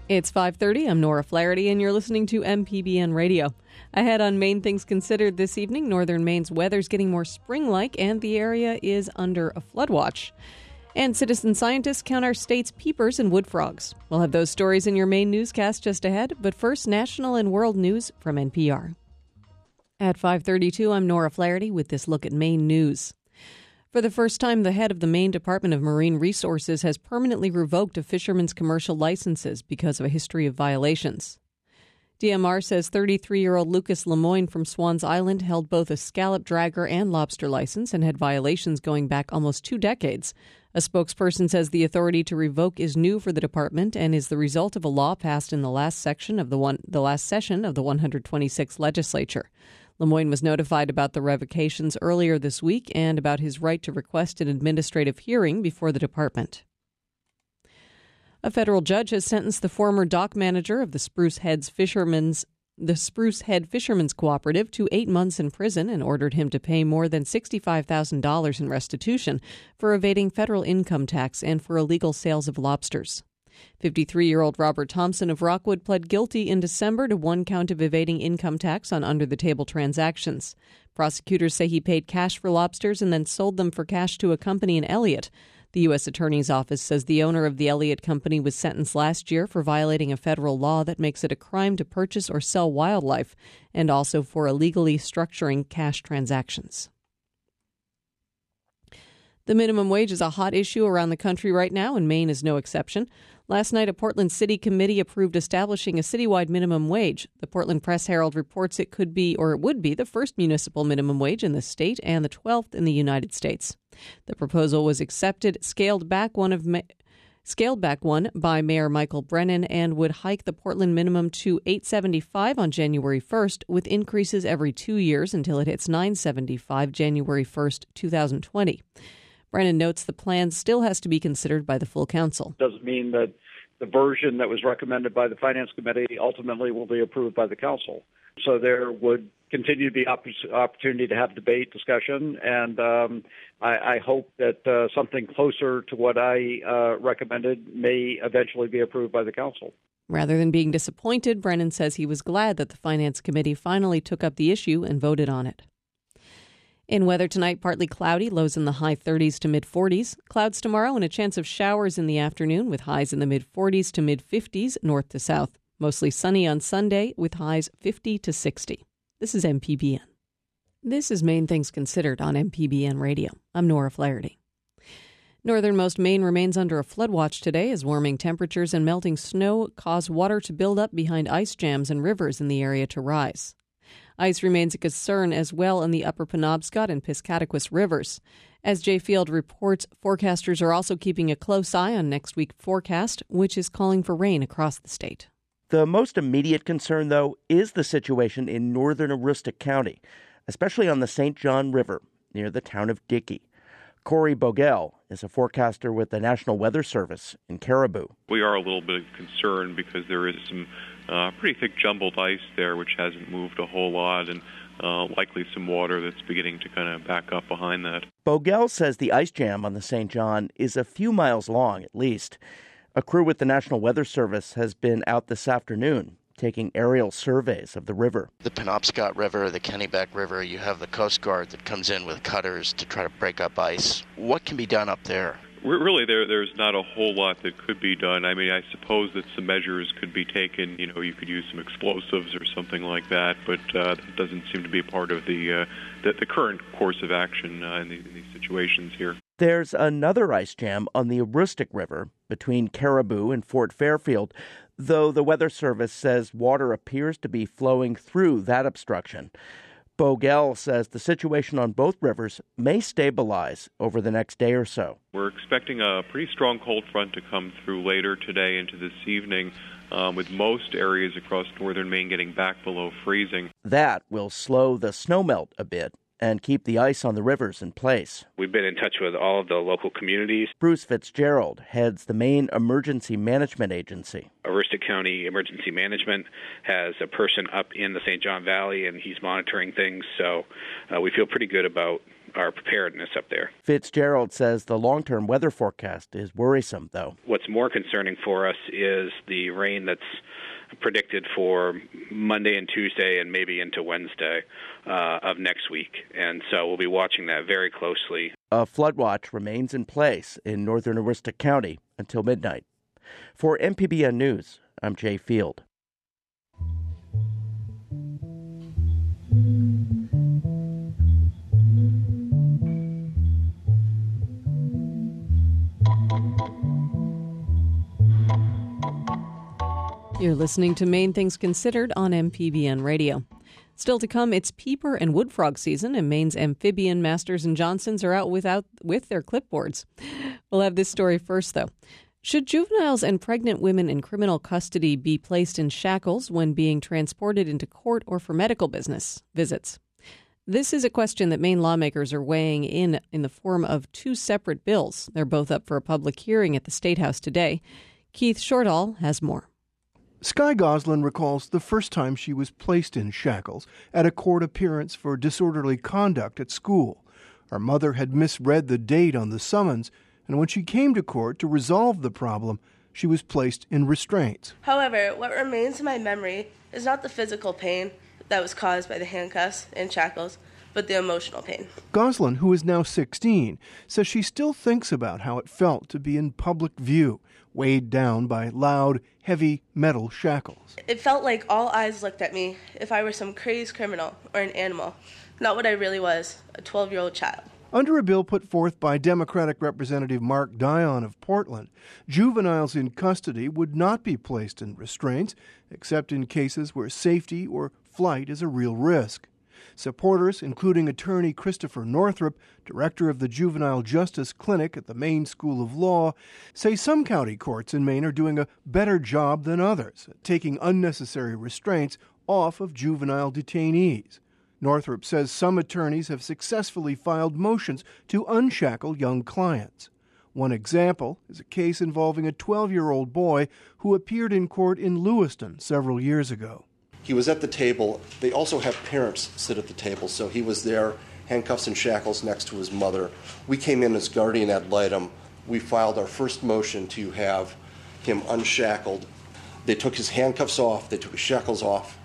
It's 5:30. I'm Nora Flaherty, and you're listening to MPBN Radio. Ahead on Maine Things Considered this evening, northern Maine's weather's getting more spring-like, and the area is under a flood watch. And citizen scientists count our state's peepers and wood frogs. We'll have those stories in your Maine newscast just ahead, but first, national and world news from NPR. At 5:32, I'm Nora Flaherty with this look at Maine news. For the first time, the head of the Maine Department of Marine Resources has permanently revoked a fisherman's commercial licenses because of a history of violations. DMR says 33-year-old Lucas Lemoyne from Swans Island held both a scallop dragger and lobster license and had violations going back almost 2 decades. A spokesperson says the authority to revoke is new for the department and is the result of a law passed in the last session of the 126th legislature. Lemoyne was notified about the revocations earlier this week and about his right to request an administrative hearing before the department. A federal judge has sentenced the former dock manager of the Spruce Head Fishermen's Cooperative to 8 months in prison and ordered him to pay more than $65,000 in restitution for evading federal income tax and for illegal sales of lobsters. 53-year-old Robert Thompson of Rockwood pled guilty in December to 1 count of evading income tax on under-the-table transactions. Prosecutors say he paid cash for lobsters and then sold them for cash to a company in Elliott. The U.S. Attorney's Office says the owner of the Elliott Company was sentenced last year for violating a federal law that makes it a crime to purchase or sell wildlife, and also for illegally structuring cash transactions. The minimum wage is a hot issue around the country right now, and Maine is no exception. Last night, a Portland City committee approved establishing a citywide minimum wage. The Portland Press-Herald reports it could be, or it would be, the first municipal minimum wage in the state and the 12th in the United States. The proposal was accepted, scaled back one by Mayor Michael Brennan, and would hike the Portland minimum to $8.75 on January 1st, with increases every 2 years until it hits $9.75 January 1st, 2020. Brennan notes the plan still has to be considered by the full council. Doesn't mean that the version that was recommended by the Finance Committee ultimately will be approved by the council. So there would continue to be opportunity to have debate, discussion, and I hope that something closer to what I recommended may eventually be approved by the council. Rather than being disappointed, Brennan says he was glad that the Finance Committee finally took up the issue and voted on it. In weather tonight, partly cloudy, lows in the high 30s to mid-40s. Clouds tomorrow and a chance of showers in the afternoon with highs in the mid-40s to mid-50s north to south. Mostly sunny on Sunday with highs 50 to 60. This is MPBN. This is Maine Things Considered on MPBN Radio. I'm Nora Flaherty. Northernmost Maine remains under a flood watch today as warming temperatures and melting snow cause water to build up behind ice jams and rivers in the area to rise. Ice remains a concern as well in the upper Penobscot and Piscataquis rivers. As Jay Field reports, forecasters are also keeping a close eye on next week's forecast, which is calling for rain across the state. The most immediate concern, though, is the situation in northern Aroostook County, especially on the St. John River near the town of Dickey. Corey Bogel is a forecaster with the National Weather Service in Caribou. We are a little bit concerned because there is some pretty thick jumbled ice there, which hasn't moved a whole lot, and likely some water that's beginning to kind of back up behind that. Bogel says the ice jam on the St. John is a few miles long at least. A crew with the National Weather Service has been out this afternoon taking aerial surveys of the river. The Penobscot River, the Kennebec River, you have the Coast Guard that comes in with cutters to try to break up ice. What can be done up there? Really, there's not a whole lot that could be done. I mean, I suppose that some measures could be taken. You know, you could use some explosives or something like that, but that doesn't seem to be part of the current course of action in these situations here. There's another ice jam on the Aroostook River between Caribou and Fort Fairfield, though the Weather Service says water appears to be flowing through that obstruction. Bogel says the situation on both rivers may stabilize over the next day or so. We're expecting a pretty strong cold front to come through later today into this evening, with most areas across northern Maine getting back below freezing. That will slow the snowmelt a bit and keep the ice on the rivers in place. We've been in touch with all of the local communities. Bruce Fitzgerald heads the Maine Emergency Management Agency. Aroostook County Emergency Management has a person up in the St. John Valley, and he's monitoring things, so we feel pretty good about our preparedness up there. Fitzgerald says the long-term weather forecast is worrisome, though. What's more concerning for us is the rain that's predicted for Monday and Tuesday and maybe into Wednesday of next week. And so we'll be watching that very closely. A flood watch remains in place in northern Aroostook County until midnight. For MPBN News, I'm Jay Field. You're listening to Maine Things Considered on MPBN Radio. Still to come, it's peeper and wood frog season, and Maine's amphibian Masters and Johnsons are out with their clipboards. We'll have this story first, though. Should juveniles and pregnant women in criminal custody be placed in shackles when being transported into court or for medical visits? This is a question that Maine lawmakers are weighing in the form of two separate bills. They're both up for a public hearing at the State House today. Keith Shortall has more. Sky Goslin recalls the first time she was placed in shackles at a court appearance for disorderly conduct at school. Her mother had misread the date on the summons, and when she came to court to resolve the problem, she was placed in restraints. However, what remains in my memory is not the physical pain that was caused by the handcuffs and shackles, but the emotional pain. Goslin, who is now 16, says she still thinks about how it felt to be in public view, weighed down by loud, heavy metal shackles. It felt like all eyes looked at me if I were some crazed criminal or an animal, not what I really was, a 12-year-old child. Under a bill put forth by Democratic Representative Mark Dion of Portland, juveniles in custody would not be placed in restraints, except in cases where safety or flight is a real risk. Supporters, including attorney Christopher Northrup, director of the Juvenile Justice Clinic at the Maine School of Law, say some county courts in Maine are doing a better job than others at taking unnecessary restraints off of juvenile detainees. Northrup says some attorneys have successfully filed motions to unshackle young clients. One example is a case involving a 12-year-old boy who appeared in court in Lewiston several years ago. He was at the table. They also have parents sit at the table, so he was there, handcuffs and shackles next to his mother. We came in as guardian ad litem. We filed our first motion to have him unshackled. They took his handcuffs off, they took his shackles off,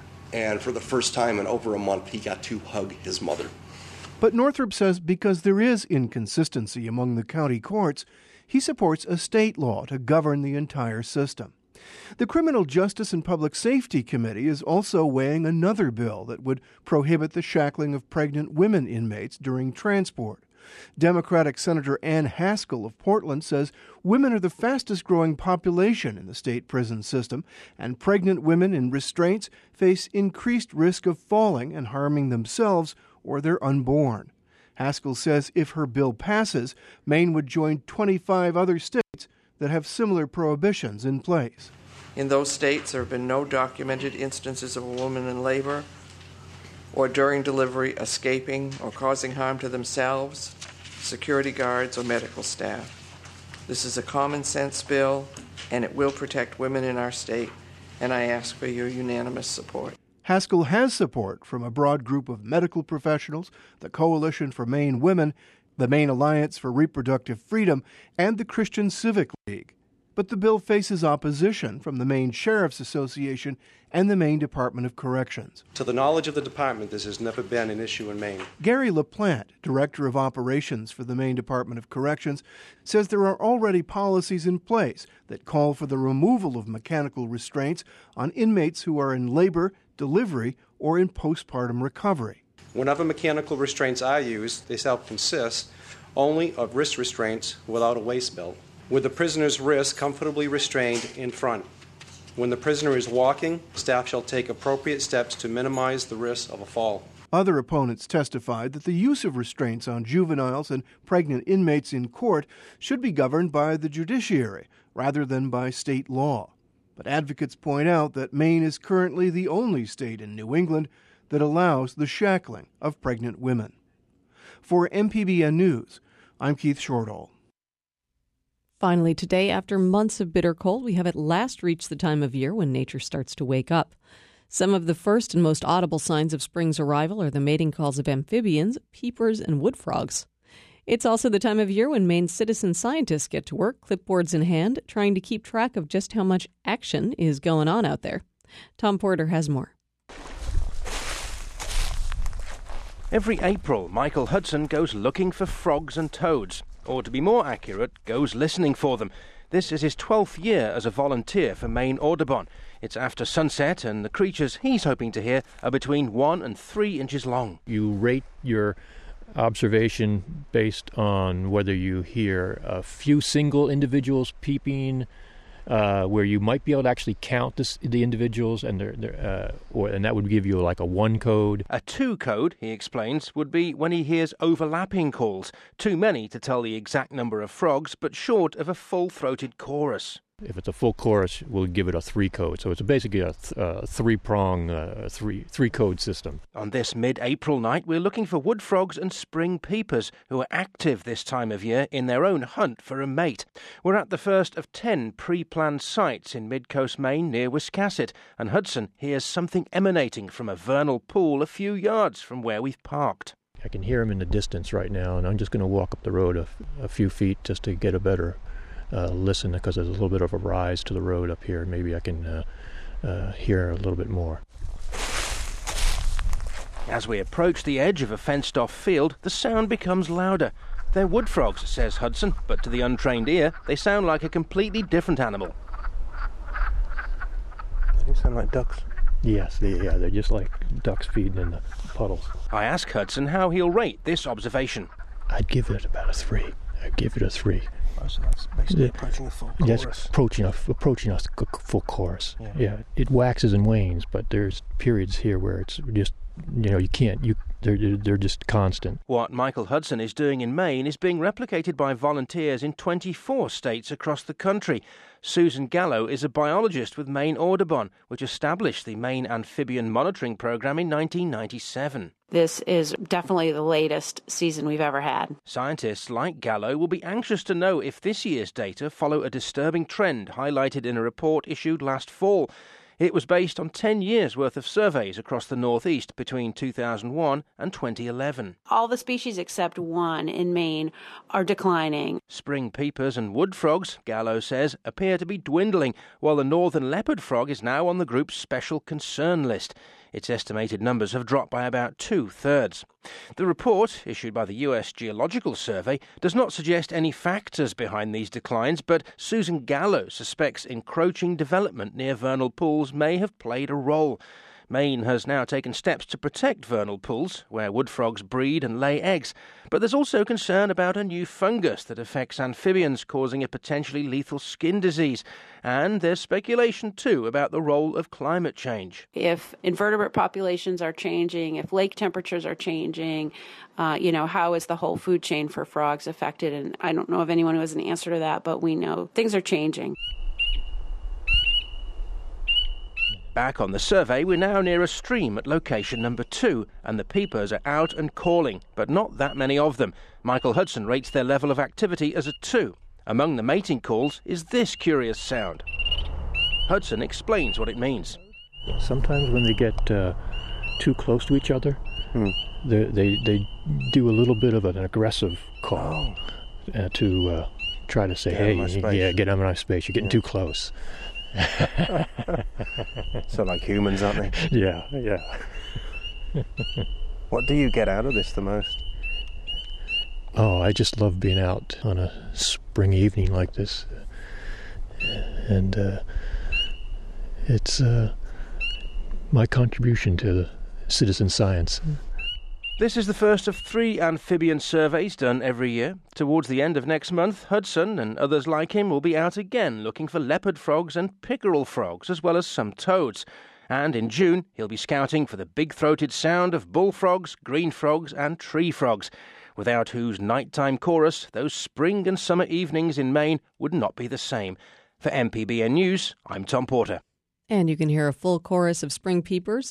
and for the first time in over a month, he got to hug his mother. But Northrup says because there is inconsistency among the county courts, he supports a state law to govern the entire system. The Criminal Justice and Public Safety Committee is also weighing another bill that would prohibit the shackling of pregnant women inmates during transport. Democratic Senator Ann Haskell of Portland says women are the fastest-growing population in the state prison system, and pregnant women in restraints face increased risk of falling and harming themselves or their unborn. Haskell says if her bill passes, Maine would join 25 other states that have similar prohibitions in place. In those states, there have been no documented instances of a woman in labor or during delivery escaping or causing harm to themselves, security guards, or medical staff. This is a common sense bill, and it will protect women in our state, and I ask for your unanimous support. Haskell has support from a broad group of medical professionals, the Coalition for Maine Women, the Maine Alliance for Reproductive Freedom, and the Christian Civic League. But the bill faces opposition from the Maine Sheriff's Association and the Maine Department of Corrections. To the knowledge of the department, this has never been an issue in Maine. Gary LaPlante, Director of Operations for the Maine Department of Corrections, says there are already policies in place that call for the removal of mechanical restraints on inmates who are in labor, delivery, or in postpartum recovery. Whenever mechanical restraints are used, they shall consist only of wrist restraints without a waist belt, with the prisoner's wrist comfortably restrained in front. When the prisoner is walking, staff shall take appropriate steps to minimize the risk of a fall. Other opponents testified that the use of restraints on juveniles and pregnant inmates in court should be governed by the judiciary rather than by state law. But advocates point out that Maine is currently the only state in New England that allows the shackling of pregnant women. For MPBN News, I'm Keith Shortall. Finally, today, after months of bitter cold, we have at last reached the time of year when nature starts to wake up. Some of the first and most audible signs of spring's arrival are the mating calls of amphibians, peepers, and wood frogs. It's also the time of year when Maine's citizen scientists get to work, clipboards in hand, trying to keep track of just how much action is going on out there. Tom Porter has more. Every April, Michael Hudson goes looking for frogs and toads, or to be more accurate, goes listening for them. This is his 12th year as a volunteer for Maine Audubon. It's after sunset, and the creatures he's hoping to hear are between 1 and 3 inches long. You rate your observation based on whether you hear a few single individuals peeping, where you might be able to actually count the individuals, and and that would give you like a 1 code. A 2 code, he explains, would be when he hears overlapping calls, too many to tell the exact number of frogs, but short of a full-throated chorus. If it's a full chorus, we'll give it a 3 code. So it's basically a 3-prong, three code system. On this mid-April night, we're looking for wood frogs and spring peepers, who are active this time of year in their own hunt for a mate. We're at the first of 10 pre-planned sites in mid-coast Maine near Wiscasset, and Hudson hears something emanating from a vernal pool a few yards from where we've parked. I can hear him in the distance right now, and I'm just going to walk up the road a few feet just to get a better listen, because there's a little bit of a rise to the road up here. Maybe I can hear a little bit more. As we approach the edge of a fenced-off field, the sound becomes louder. They're wood frogs, says Hudson, but to the untrained ear, they sound like a completely different animal. They do sound like ducks. Yes, they're just like ducks feeding in the puddles. I ask Hudson how he'll rate this observation. I'd give it about a 3. I'd give it a 3. Oh, so that's basically approaching a full chorus. Yes, approaching a full chorus. Yeah, it waxes and wanes, but there's periods here where it's just, they're just constant. What Michael Hudson is doing in Maine is being replicated by volunteers in 24 states across the country. Susan Gallo is a biologist with Maine Audubon, which established the Maine Amphibian Monitoring Program in 1997. This is definitely the latest season we've ever had. Scientists like Gallo will be anxious to know if this year's data follow a disturbing trend highlighted in a report issued last fall. It was based on 10 years' worth of surveys across the Northeast between 2001 and 2011. All the species except one in Maine are declining. Spring peepers and wood frogs, Gallo says, appear to be dwindling, while the northern leopard frog is now on the group's special concern list. Its estimated numbers have dropped by about 2/3. The report, issued by the U.S. Geological Survey, does not suggest any factors behind these declines, but Susan Gallo suspects encroaching development near vernal pools may have played a role. Maine has now taken steps to protect vernal pools, where wood frogs breed and lay eggs. But there's also concern about a new fungus that affects amphibians, causing a potentially lethal skin disease. And there's speculation, too, about the role of climate change. If invertebrate populations are changing, if lake temperatures are changing, how is the whole food chain for frogs affected? And I don't know of anyone who has an answer to that, but we know things are changing. Back on the survey, we're now near a stream at location number 2, and the peepers are out and calling, but not that many of them. Michael Hudson rates their level of activity as a 2. Among the mating calls is this curious sound. Hudson explains what it means. Sometimes when they get too close to each other, they do a little bit of an aggressive call to try to say, hey, get out of my space, you're getting too close. So like humans, aren't they? Yeah. What do you get out of this the most? Oh, I just love being out on a spring evening like this. And it's my contribution to citizen science. This is the first of 3 amphibian surveys done every year. Towards the end of next month, Hudson and others like him will be out again looking for leopard frogs and pickerel frogs, as well as some toads. And in June, he'll be scouting for the big-throated sound of bullfrogs, green frogs and tree frogs, without whose nighttime chorus those spring and summer evenings in Maine would not be the same. For MPBN News, I'm Tom Porter. And you can hear a full chorus of spring peepers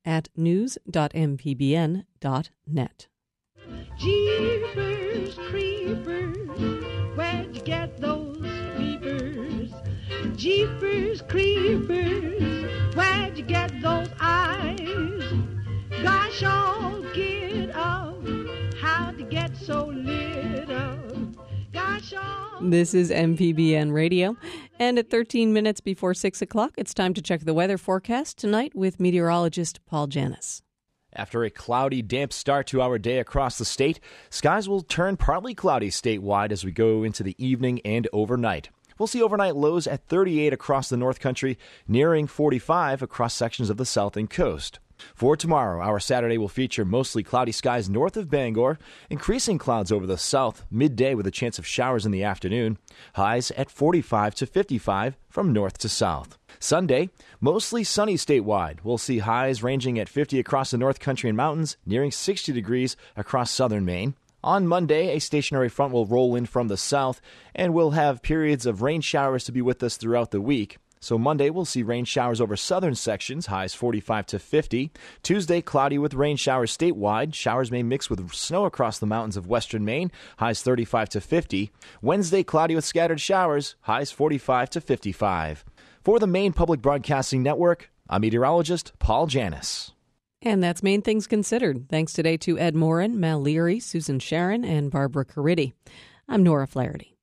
at news.mpbn.net. Jeepers creepers, where'd you get those peepers? Jeepers creepers, where'd you get those eyes? Gosh, all get up, how'd you get so lit up? Gosh, all... This is MPBN Radio, and at 13 minutes before 6 o'clock, it's time to check the weather forecast tonight with meteorologist Paul Janis. After a cloudy, damp start to our day across the state, skies will turn partly cloudy statewide as we go into the evening and overnight. We'll see overnight lows at 38 across the North Country, nearing 45 across sections of the south and coast. For tomorrow, our Saturday will feature mostly cloudy skies north of Bangor, increasing clouds over the south, midday with a chance of showers in the afternoon, highs at 45 to 55 from north to south. Sunday, mostly sunny statewide. We'll see highs ranging at 50 across the North Country and mountains, nearing 60 degrees across southern Maine. On Monday, a stationary front will roll in from the south, and we'll have periods of rain showers to be with us throughout the week. So Monday, we'll see rain showers over southern sections, highs 45 to 50. Tuesday, cloudy with rain showers statewide. Showers may mix with snow across the mountains of western Maine, highs 35 to 50. Wednesday, cloudy with scattered showers, highs 45 to 55. For the Maine Public Broadcasting Network, I'm meteorologist Paul Janis. And that's Maine Things Considered. Thanks today to Ed Morin, Mal Leary, Susan Sharon, and Barbara Caridi. I'm Nora Flaherty.